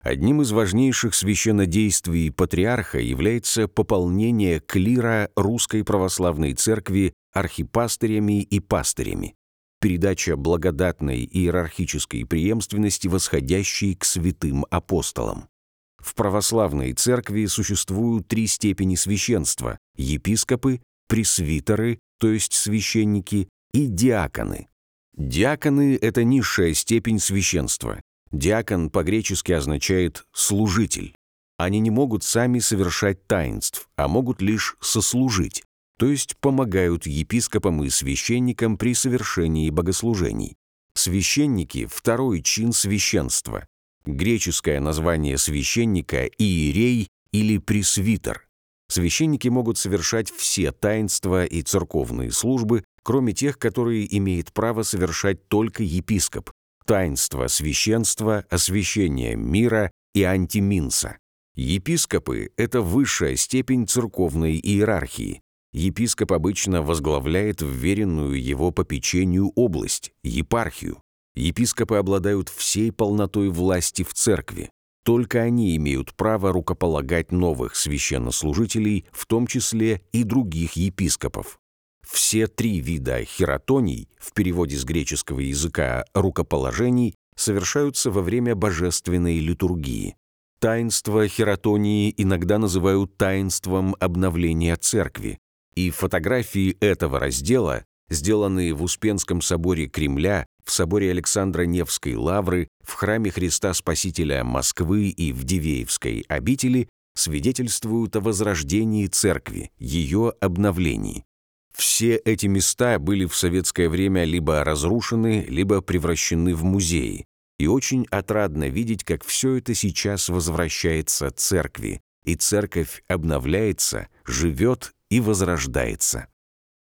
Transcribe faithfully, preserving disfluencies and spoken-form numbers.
Одним из важнейших священнодействий патриарха является пополнение клира Русской Православной Церкви архипастырями и пастырями, передача благодатной иерархической преемственности, восходящей к святым апостолам. В православной церкви существуют три степени священства – епископы, пресвитеры, то есть священники, и диаконы. Диаконы – это низшая степень священства. Диакон по-гречески означает «служитель». Они не могут сами совершать таинств, а могут лишь сослужить, то есть помогают епископам и священникам при совершении богослужений. Священники – второй чин священства. Греческое название священника – иерей или пресвитер. Священники могут совершать все таинства и церковные службы, кроме тех, которые имеет право совершать только епископ. Таинства священства, освящения мира и антиминса. Епископы – это высшая степень церковной иерархии. Епископ обычно возглавляет вверенную его попечению область, епархию. Епископы обладают всей полнотой власти в церкви. Только они имеют право рукополагать новых священнослужителей, в том числе и других епископов. Все три вида хиротоний, в переводе с греческого языка «рукоположений», совершаются во время божественной литургии. Таинство хиротонии иногда называют таинством обновления церкви, и фотографии этого раздела, сделанные в Успенском соборе Кремля, в соборе Александра Невской лавры, в храме Христа Спасителя Москвы и в Дивеевской обители, свидетельствуют о возрождении церкви, ее обновлении. Все эти места были в советское время либо разрушены, либо превращены в музеи. И очень отрадно видеть, как все это сейчас возвращается церкви, и церковь обновляется, живет и возрождается.